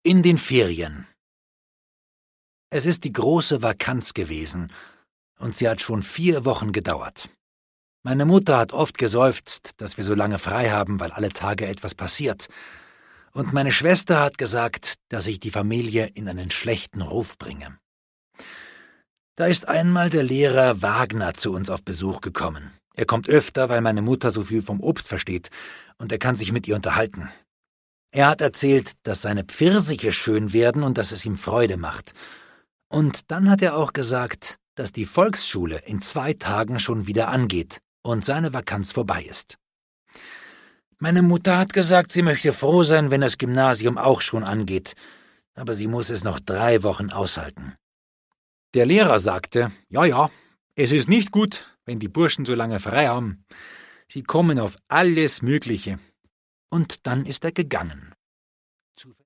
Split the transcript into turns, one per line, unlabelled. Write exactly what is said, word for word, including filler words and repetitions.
In den Ferien. Es ist die große Vakanz gewesen, und sie hat schon vier Wochen gedauert. Meine Mutter hat oft geseufzt, dass wir so lange frei haben, weil alle Tage etwas passiert. Und meine Schwester hat gesagt, dass ich die Familie in einen schlechten Ruf bringe. Da ist einmal der Lehrer Wagner zu uns auf Besuch gekommen. Er kommt öfter, weil meine Mutter so viel vom Obst versteht, und er kann sich mit ihr unterhalten. Er hat erzählt, dass seine Pfirsiche schön werden und dass es ihm Freude macht. Und dann hat er auch gesagt, dass die Volksschule in zwei Tagen schon wieder angeht und seine Vakanz vorbei ist. Meine Mutter hat gesagt, sie möchte froh sein, wenn das Gymnasium auch schon angeht, aber sie muss es noch drei Wochen aushalten. Der Lehrer sagte, ja, ja, es ist nicht gut, wenn die Burschen so lange frei haben. Sie kommen auf alles Mögliche. Und dann ist er gegangen.